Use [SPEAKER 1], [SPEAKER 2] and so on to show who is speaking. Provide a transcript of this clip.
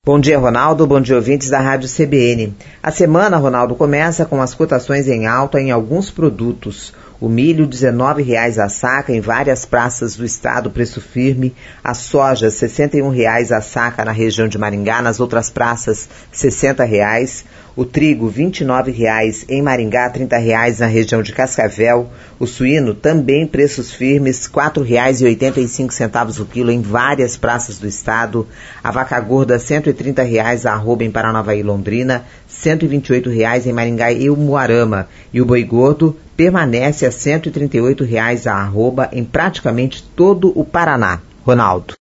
[SPEAKER 1] Bom dia, Ronaldo. Bom dia, ouvintes da Rádio CBN. A semana, Ronaldo, começa com as cotações em alta em alguns produtos. O milho, R$ 19,00 a saca em várias praças do estado, preço firme. A soja, R$ 61,00 a saca na região de Maringá, nas outras praças, R$ 60,00. O trigo, R$ 29,00 em Maringá, R$ 30,00 na região de Cascavel. O suíno, também preços firmes, R$ 4,85 o quilo em várias praças do estado. A vaca gorda, R$ 130,00 a arroba em Paranavaí e Londrina, R$ 128,00 em Maringá e Umuarama. E o boi gordo permanece a R$ 138,00 a arroba em praticamente todo o Paraná. Ronaldo.